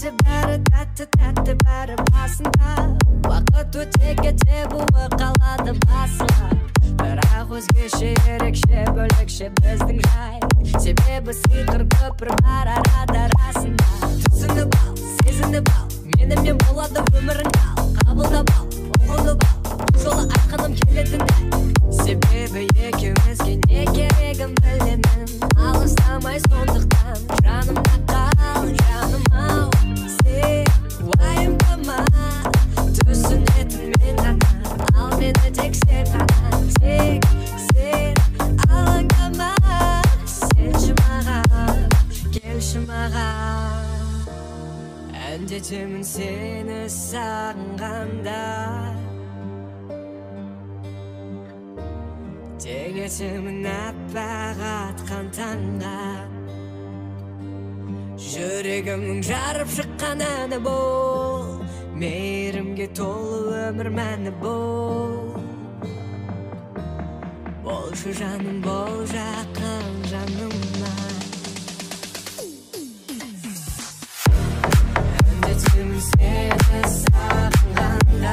Бәрі тәтті бәрі басында Уақыт өте кете буы қалады басыма Бірақ өзгеше ерекше бөлекше біздің жай Себебі сиқыр көпір бар арада расында Түсініп ал, сезініп ал Менімен болады өмірің ал Қабылдап ал, ұғынып ал Бұл жолы айтқаным келетін дәл Себебі екеумізге не керегін білемін Алыстамай сондықтан жанымда қал, жаным ау Сен уайымдама түсінетін мен ғана Ал мені тек сен ғана Тек сен алаңдама Сенші маған, келші маған Әндетемін сені сағынғанда Тегетемін аппақ атқан таңға Жүрегімнің жарып шыққан әні бол Мейірімге толы өмір мәні бол Болшы жаным, бол жақын жаныма Әндетемін сені сағынғанда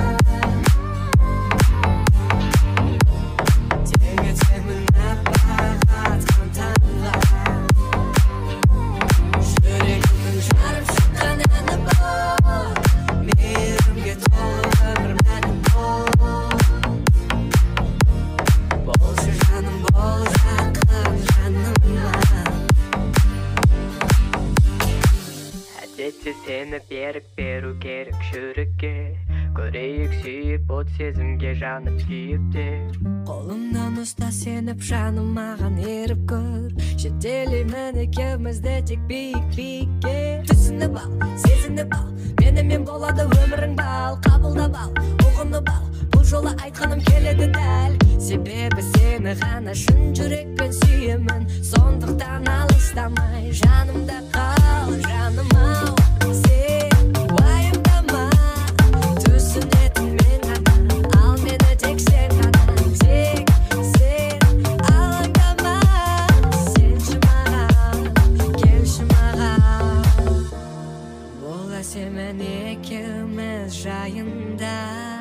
Тегетемін аппақ атқан таңға Жүрегімнің жарып шыққан әні бол Мейірімге толы өмір мәні бол Болшы жаным, бол жақын жаныма Әдетте сені берік беру керек жүрекке Көрейік сүйіп от сезімге жанып күйіп те Қолымнан ұста сеніп жаным маған еріп көр Жетелеймін екеумізді тек биік-биікке Түсініп ал, сезініп ал Менімен болады өмірің бал Қабылдап ал, ұғынып ал Бұл жолы айтқаным келеді дәл Себебі сені ғана шын жүрекпен сүйемін Сондықтан алыстамай жанымда қал, жаным ау Сен уайымдама түсінетін мен ғана Ал мені тек сен ғана Тек сен алаңдама Сенші маған, келші маған Бол әсемін екеуміз жайында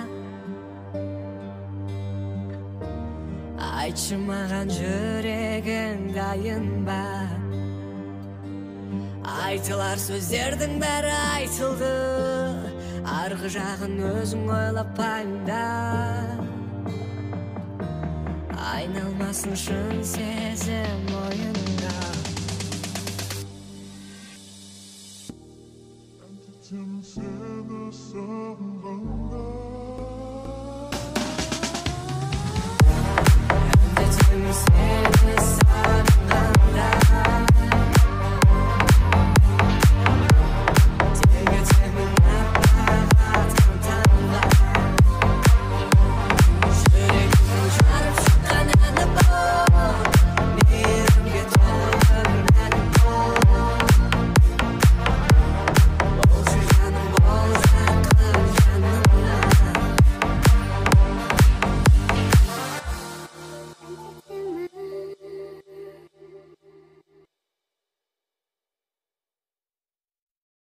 Айтшы маған жүрегің дайын ба Айтылар сөздердің бәрі айтылды Арғы жағын өзің ойлап пайымда Айналмасын шын сезім ойында Әндетемін сені сағынғанда Әндетемін сені